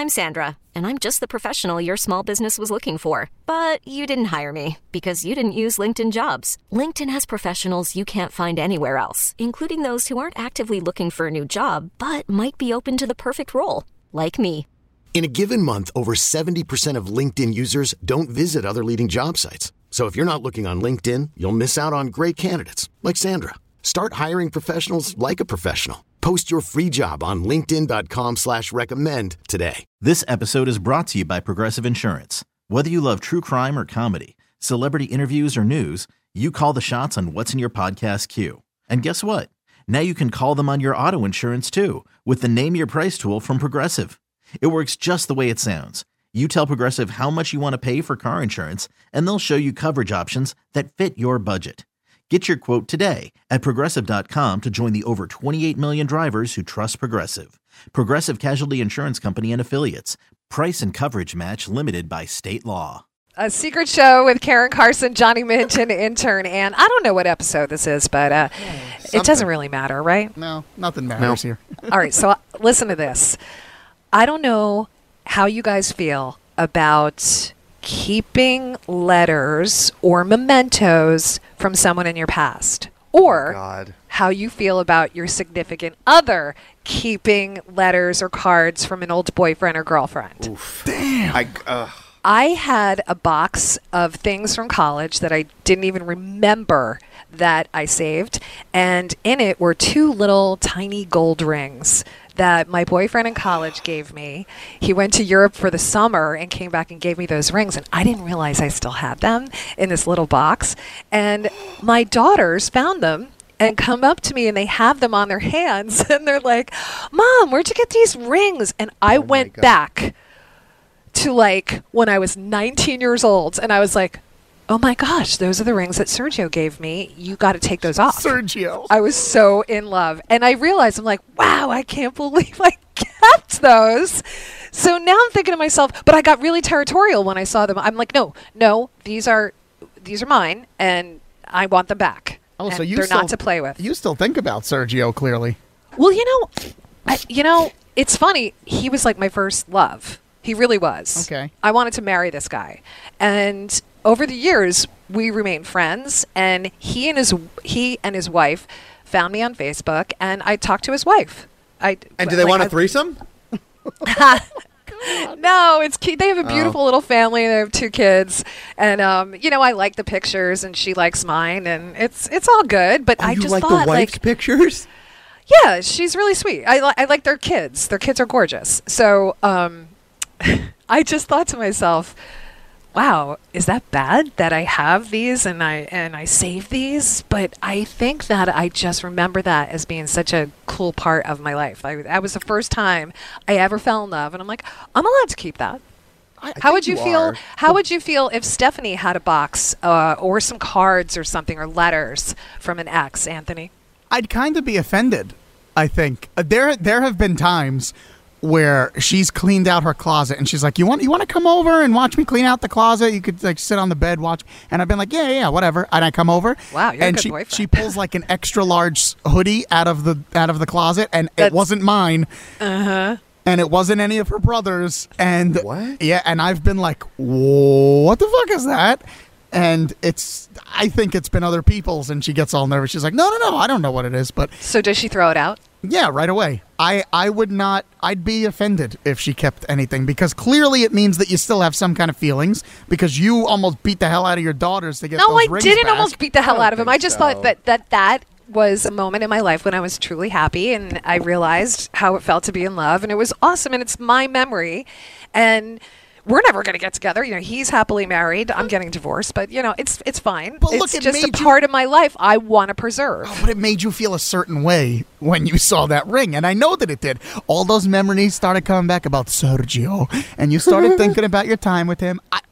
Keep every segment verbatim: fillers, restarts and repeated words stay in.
I'm Sandra, and I'm just the professional your small business was looking for. But you didn't hire me because you didn't use LinkedIn Jobs. LinkedIn has professionals you can't find anywhere else, including those who aren't actively looking for a new job, but might be open to the perfect role, like me. In a given month, over seventy percent of LinkedIn users don't visit other leading job sites. So if you're not looking on LinkedIn, you'll miss out on great candidates like Sandra. Start hiring professionals like a professional. Post your free job on linkedin.com slash recommend today. This episode is brought to you by Progressive Insurance. Whether you love true crime or comedy, celebrity interviews or news, you call the shots on what's in your podcast queue. And guess what? Now you can call them on your auto insurance too with the Name Your Price tool from Progressive. It works just the way it sounds. You tell Progressive how much you want to pay for car insurance, and they'll show you coverage options that fit your budget. Get your quote today at Progressive dot com to join the over twenty-eight million drivers who trust Progressive. Progressive Casualty Insurance Company and Affiliates. Price and coverage match limited by state law. A Secret Show with Karen Carson, Johnny Minch, and intern Ann. I don't know what episode this is, but uh, it doesn't really matter, right? No, nothing matters no. here. All right, so uh, listen to this. I don't know how you guys feel about keeping letters or mementos from someone in your past, or oh God. how you feel about your significant other keeping letters or cards from an old boyfriend or girlfriend. Oof. Damn. I, uh. I had a box of things from college that I didn't even remember that I saved, and in it were two little tiny gold rings that my boyfriend in college gave me. He went to Europe for the summer and came back and gave me those rings, and I didn't realize I still had them in this little box. And my daughters found them and come up to me, and they have them on their hands, and they're like, "Mom, where'd you get these rings?" And I oh went back to like when I was nineteen years old, and I was like, oh my gosh, those are the rings that Sergio gave me. You got to take those off. Sergio. I was so in love. And I realized, I'm like, wow, I can't believe I kept those. So now I'm thinking to myself, but I got really territorial when I saw them. I'm like, no, no, these are these are mine, and I want them back. Oh, and so you they're still, not to play with. You still think about Sergio, clearly. Well, you know, I, you know, it's funny. He was like my first love. He really was. Okay. I wanted to marry this guy. And over the years, we remained friends, and he and his he and his wife found me on Facebook, and I talked to his wife. I And do they like, want a I, threesome? No, it's cute. They have a beautiful Oh. little family. They have two kids, and um, you know, I like the pictures, and she likes mine, and it's it's all good. But Oh, I you just like thought, the wife's like, pictures? yeah, she's really sweet. I li- I like their kids. Their kids are gorgeous. So um, I just thought to myself, wow, is that bad that I have these and I and I save these? But I think that I just remember that as being such a cool part of my life. I, that was the first time I ever fell in love, and I'm like, I'm allowed to keep that. I, I How would think you feel? are. How would you feel if Stephanie had a box uh, or some cards or something or letters from an ex, Anthony? I'd kind of be offended, I think. Uh, there there have been times where she's cleaned out her closet, and she's like, you want you want to come over and watch me clean out the closet? You could like sit on the bed, watch. And I've been like, yeah, yeah, yeah, whatever. And I come over. Wow, you're a and good she, boyfriend. she pulls like an extra large hoodie out of the out of the closet, and That's- it wasn't mine. Uh-huh. And it wasn't any of her brothers. And What? Yeah, and I've been like, what the fuck is that? And it's, I think it's been other people's, and she gets all nervous. She's like, no, no, no, I don't know what it is. But So does she throw it out? yeah, right away. I, I would not, I'd be offended if she kept anything, because clearly it means that you still have some kind of feelings, because you almost beat the hell out of your daughters to get No, those I rings didn't back. almost beat the hell don't out of him. think I just so. thought that, that that was a moment in my life when I was truly happy, and I realized how it felt to be in love, and it was awesome, and it's my memory. And we're never going to get together. You know, he's happily married. I'm getting divorced, but you know, it's it's fine. But it's look, it just a made you- part of my life I want to preserve. Oh, but it made you feel a certain way when you saw that ring, and I know that it did. All those memories started coming back about Sergio, and you started thinking about your time with him. I,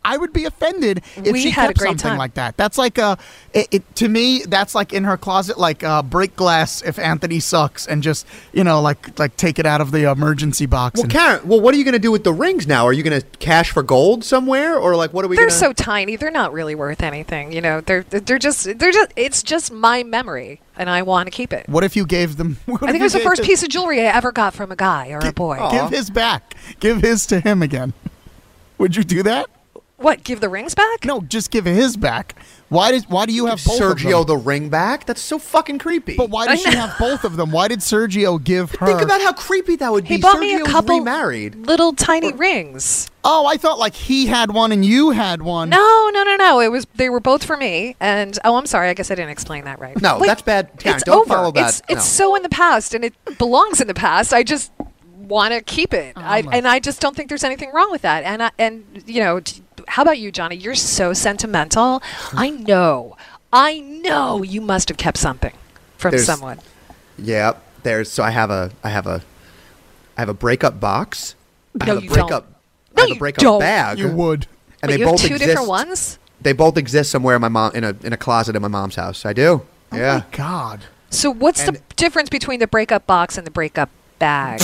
I would be offended if We she had a kept great something time. like that. That's like a, it, it to me. That's like in her closet, like uh, break glass if Anthony sucks, and just you know, like like take it out of the emergency box. Well, and, Karen, well, what are you going to do with the rings now? Are you going to cash for gold somewhere, or like what are we? They're gonna... so tiny. They're not really worth anything. You know, they're they're just they're just. It's just my memory, and I want to keep it. what if you gave them? I think it was the first piece of jewelry I ever got from a guy or a boy. Aw. Give his back. Give his to him again. Would you do that? What? Give the rings back? No, just give his back. Why did Why do you have both of Sergio them? the ring back? That's so fucking creepy. But why does she have both of them? Why did Sergio give her? Think about how creepy that would He be. bought Sergio me a was couple remarried. little tiny rings. Oh, I thought like he had one and you had one. No, no, no, no. It was they were both for me. And oh, I'm sorry. I guess I didn't explain that right. No, that's bad. Karen, it's don't over. follow that. It's it's No. so in the past, and it belongs in the past. I just want to keep it. I, my- and I just don't think there's anything wrong with that. And I, and you know, t- how about you, Johnny? You're so sentimental. I know. I know you must have kept something from There's- someone. Yeah, there's. So I have a. I have a. I have a breakup box. I No, have a you breakup. don't. I No, have a you breakup don't. bag. You would. And But they you have both two exist. different ones. They both exist somewhere in my mom in a in a closet in my mom's house. I do. Oh yeah. my God. So what's And- the difference between the breakup box and the breakup bag?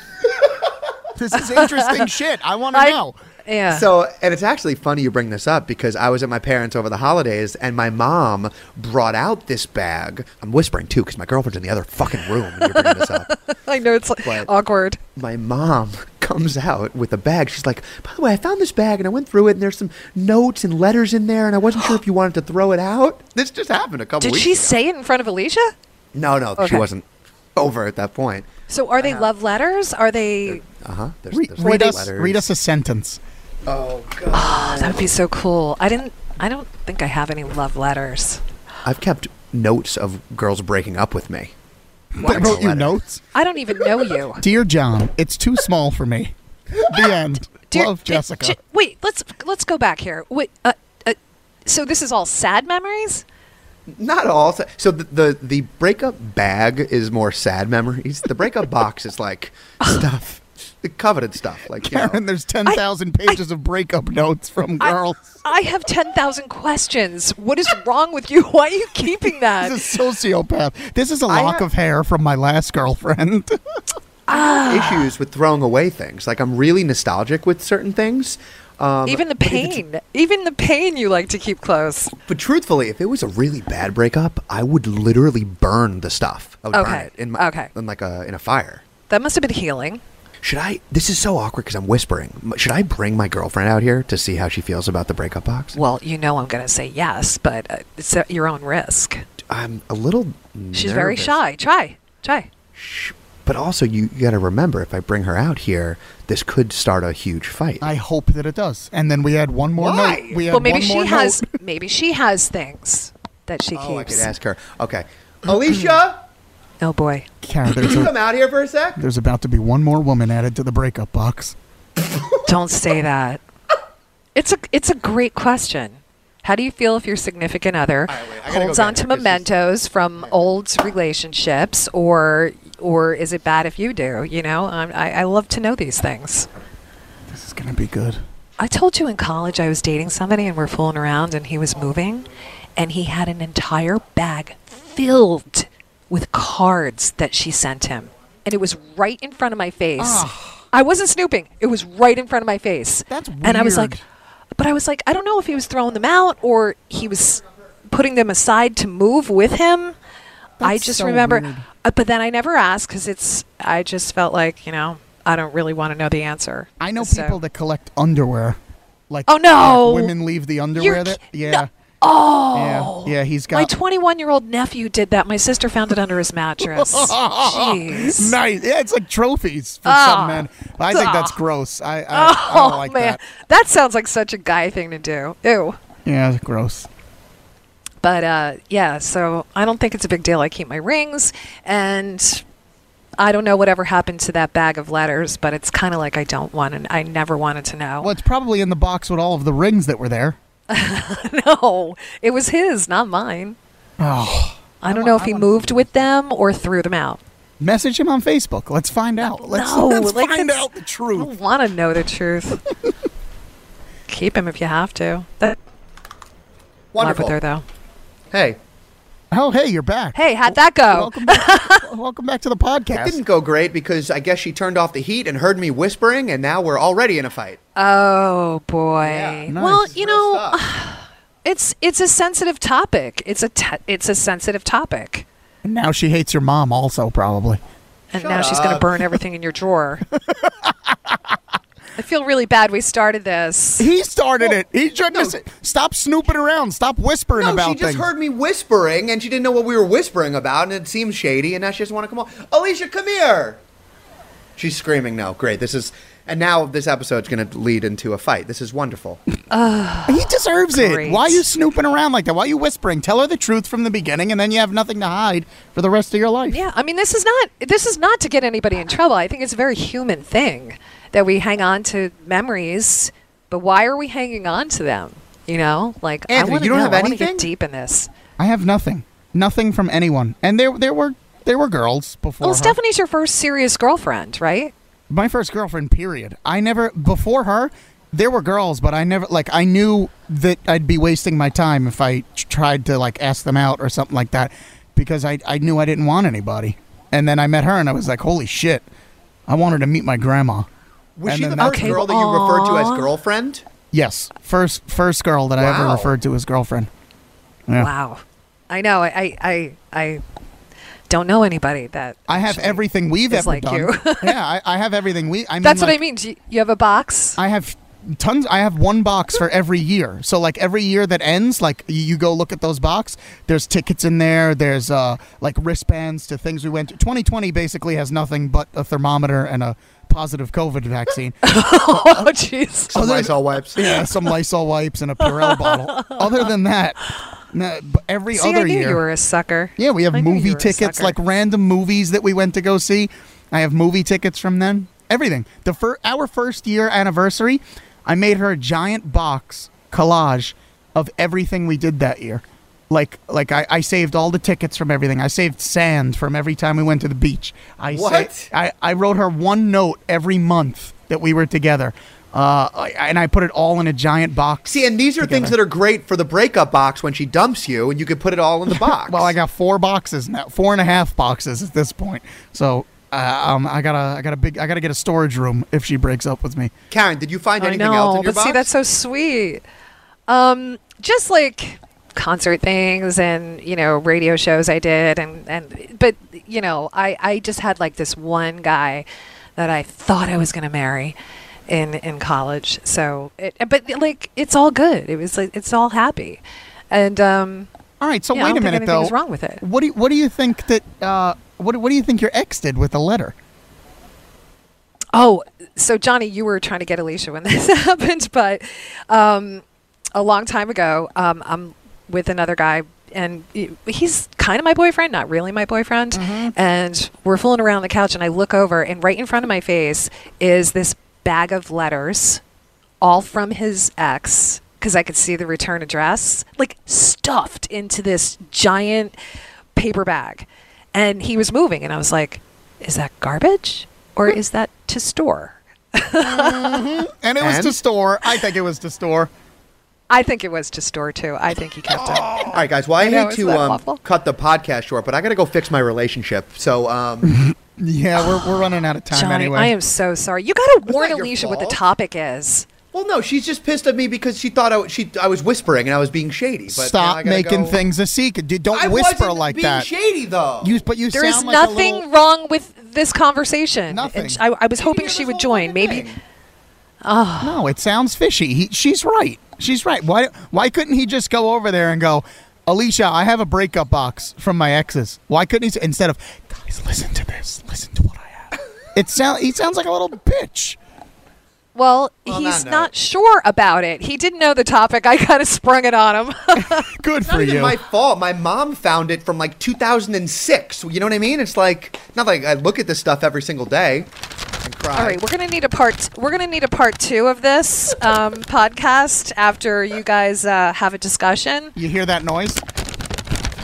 This is interesting shit. I want to I- know. Yeah. So, and it's actually funny you bring this up because I was at my parents' over the holidays and my mom brought out this bag. I'm whispering too because my girlfriend's in the other fucking room and you're bringing this up. I know it's like But- awkward. My mom comes out with a bag. She's like, by the way, I found this bag and I went through it and there's some notes and letters in there and I wasn't sure if you wanted to throw it out. This just happened a couple Did weeks she ago. say it in front of Alicia? No, no, she Okay. wasn't over at that point. So are they love letters? Are they? Uh-huh. There's, Re- there's read us. letters. Read us a sentence. Oh, God. Oh, that would be so cool. I didn't. I don't think I have any love letters. I've kept notes of girls breaking up with me. They wrote you letter. notes. I don't even know you. Dear John, it's too small for me. The end. Dear- Love, J- Jessica. J- wait, let's let's go back here. Wait, uh, uh, so this is all sad memories? Not all. sa- So the, the the breakup bag is more sad memories. The breakup box is like stuff, the coveted stuff. Like you know. Karen, there's ten thousand pages of breakup notes from girls. I have ten thousand questions. What is wrong with you? Why are you keeping that? This is a sociopath. This is a I lock have- of hair from my last girlfriend. I have issues with throwing away things. Like I'm really nostalgic with certain things. Um, Even the but if it's- pain. Even the pain you like to keep close. But truthfully, if it was a really bad breakup, I would literally burn the stuff. I would burn Okay. it in my, Okay. in like a in a fire. That must have been healing. Should I? This is so awkward because I'm whispering. M- Should I bring my girlfriend out here to see how she feels about the breakup box? Well, you know I'm going to say yes, but uh, it's at your own risk. I'm a little. She's very nervous. shy. Try. Try. Shh. But also, you, you got to remember, if I bring her out here, this could start a huge fight. I hope that it does. And then we had one more Why? note. We had Well, maybe one she more has note. maybe she has things that she oh, I could keeps. ask her. Okay, Alicia, Oh boy. Karen, can there's, you a, come out here for a sec? there's about to be one more woman added to the breakup box. Don't say that. It's a it's a great question. How do you feel if your significant other right, wait, I gotta go holds get on to her 'cause she's- mementos from old relationships, or or is it bad if you do? You know, I'm, I I love to know these things. This is going to be good. I told you in college I was dating somebody and we're fooling around and he was moving, and he had an entire bag filled with cards that she sent him, and it was right in front of my face. I wasn't snooping. It was right in front of my face. That's And I was like, weird. but I was like, I don't know if he was throwing them out or he was putting them aside to move with him. I That's just so remember, weird. uh, but then I never asked because it's. I just felt like, you know, I don't really want to know the answer. I know So- people that collect underwear. Like, Oh, no. like women leave the underwear You're that. ki- Yeah. no. Oh, Yeah. Yeah, he's my got. twenty-one-year-old nephew did that. My sister found it under his mattress. Jeez. Nice. Yeah, it's like trophies for Oh. some men. I think that's Oh. gross. I, I, I Oh don't like man, that. that sounds like such a guy thing to do. Ew. Yeah, it's gross. But uh, yeah, so I don't think it's a big deal. I keep my rings, and I don't know whatever happened to that bag of letters, but it's kind of like I don't want to. I never wanted to know. Well, it's probably in the box with all of the rings that were there. No, it was his, not mine. Oh. I don't wa- know if I he wanna moved see with them or threw them out. Message him on Facebook. Let's find out. Let's, No, let's like find it's- out the I truth. don't want to know the truth. keep him if you have to. That Wonderful. Love with her though. Hey. Oh, hey, you're back. Hey, how'd that go? Welcome back, welcome back to the podcast. It didn't go great because I guess she turned off the heat and heard me whispering, and now we're already in a fight. Oh boy. Yeah. Nice. Well, you Real know, stuff. it's it's a sensitive topic. It's a te- it's a sensitive topic. And now she hates your mom also, probably. And Shut now she's going to up. burn everything in your drawer. I feel really bad we started this. He started Well, it. He tried no. to say, stop snooping around. Stop whispering No, about she just things. heard me whispering, and she didn't know what we were whispering about, and it seemed shady, and now she doesn't want to come on. Alicia, come here! She's screaming no. Great. This is... And now this episode's going to lead into a fight. This is wonderful. He deserves Great. it. Why are you snooping around like that? Why are you whispering? Tell her the truth from the beginning, and then you have nothing to hide for the rest of your life. Yeah, I mean, this is not this is not to get anybody in trouble. I think it's a very human thing that we hang on to memories, but why are we hanging on to them? You know, like I Anthony, want to you don't know. have I want to anything? get deep in this. I have nothing. Nothing from anyone. And there there were there were girls before Well, her. Stephanie's your first serious girlfriend, right? My first girlfriend, period. I never, before her, there were girls, but I never, like, I knew that I'd be wasting my time if I t- tried to, like, ask them out or something like that, because I, I knew I didn't want anybody. And then I met her, and I was like, holy shit, I wanted to meet my grandma. Was And she then the that- first Okay, girl that well, you referred to as aw. girlfriend? Yes, first first girl that I ever Wow. referred to as girlfriend. Yeah. Wow. I know. I I I, I don't know anybody that. I have actually everything we've is ever like done. you. yeah, I, I have everything we. I mean, That's what like, I mean. Do you, you have a box? I have tons. I have one box for every year. So like every year that ends, like you, you go look at those box. There's tickets in there. There's uh like wristbands to things we went to. twenty twenty basically has nothing but a thermometer and a positive COVID vaccine. Oh, jeez. Some Other- Lysol wipes. Yeah, some Lysol wipes and a Purell bottle. Other than that, no, but every See, other I knew year. you were a sucker. Yeah, we have I knew you movie were a tickets, sucker. like random movies that we went to go see. I have movie tickets from then. Everything. The fir- our first year anniversary, I made her a giant box collage of everything we did that year. Like, like I, I saved all the tickets from everything. I saved sand from every time we went to the beach. I sa- What? I, I wrote her one note every month that we were together. Uh, I- and I put it all in a giant box. See, and these are things together. that are great for the breakup box when she dumps you, and you could put it all in the box. Well, I got four boxes now, four and a half boxes at this point. So, uh, um, I gotta, I got a big, I gotta get a storage room if she breaks up with me. Karen, did you find I anything know, else in your but box? see, that's so sweet. Um, just like concert things and you know radio shows I did, and and but you know I I just had like this one guy that I thought I was gonna marry in in college. So, it, but like it's all good. It was like it's all happy, and um. All right, so yeah, I wait don't a think minute anything though. was wrong with it. What do you, what do you think that uh, what what do you think your ex did with the letter? Oh, so Johnny, you were trying to get Alicia when this happened, but um, a long time ago, um, I'm with another guy, and he- he's kind of my boyfriend, not really my boyfriend. And we're fooling around on the couch, and I look over, and right in front of my face is this bag of letters, all from his ex, because I could see the return address, like stuffed into this giant paper bag. And he was moving, and I was like, is that garbage? Or is that to store? And it was And? to store. I think it was to store. I think it was to store too. I think he kept it. All right, guys. Well, I, I know, hate isn't to that um, awful? cut the podcast short, but I got to go fix my relationship. So, um, Yeah, we're we're running out of time Johnny, anyway. I am so sorry. You got to Was warn that your Alicia what the fault? topic is. well, no, she's just pissed at me because she thought I, w- she I was whispering and I was being shady. But now I Stop gotta making go- things a secret. Dude, don't I whisper wasn't like being that. shady though. You, but you There is sound like a nothing little- wrong with this conversation. Nothing. And sh- I, I was hoping Maybe she this would whole join. fucking Maybe. thing. No, it sounds fishy. He, she's right. She's right. Why why couldn't he just go over there and go, Alicia, I have a breakup box from my exes. Why couldn't he s- instead of, guys, listen to this. Listen to what I have. It sound he sounds like a little bitch. Well, On he's that not note. sure about it. He didn't know the topic. I kind of sprung it on him. Good It's not for even you. my fault. My mom found it from like two thousand six. You know what I mean? It's like not like I look at this stuff every single day and cry. All right, we're gonna need a part. We're gonna need a part two of this um, podcast after you guys uh, have a discussion. You hear that noise?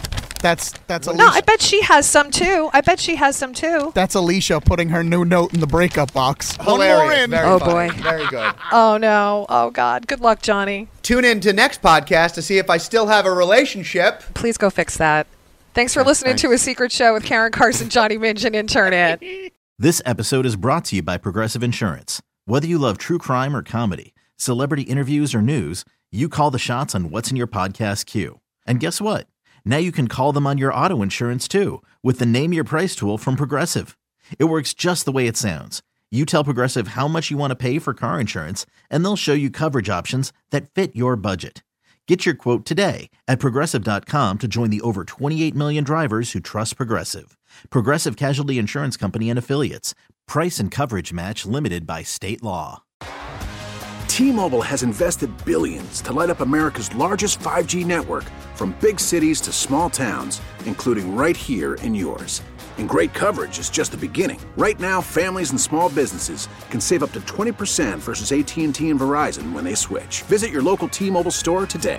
That's that's Alicia. No, I bet she has some too. I bet she has some too. That's Alicia putting her new note in the breakup box. Hilarious. One more in. Very Oh, funny. boy. Very good. Oh no. Oh God. Good luck, Johnny. Tune in to next podcast to see if I still have a relationship. Please go fix that. Thanks for listening thanks. to A Secret Show with Karen Carson, Johnny Minch, and intern Ed. This episode is brought to you by Progressive Insurance. Whether you love true crime or comedy, celebrity interviews or news, you call the shots on what's in your podcast queue. And guess what? Now you can call them on your auto insurance too with the Name Your Price tool from Progressive. It works just the way it sounds. You tell Progressive how much you want to pay for car insurance, and they'll show you coverage options that fit your budget. Get your quote today at Progressive dot com to join the over twenty-eight million drivers who trust Progressive. Progressive Casualty Insurance Company and Affiliates. Price and coverage match limited by state law. T-Mobile has invested billions to light up America's largest five G network, from big cities to small towns, including right here in yours. And great coverage is just the beginning. Right now, families and small businesses can save up to twenty percent versus A T and T and Verizon when they switch. Visit your local T-Mobile store today.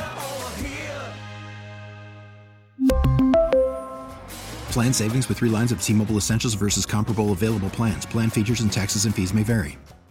Plan savings with three lines of T-Mobile Essentials versus comparable available plans. Plan features and taxes and fees may vary.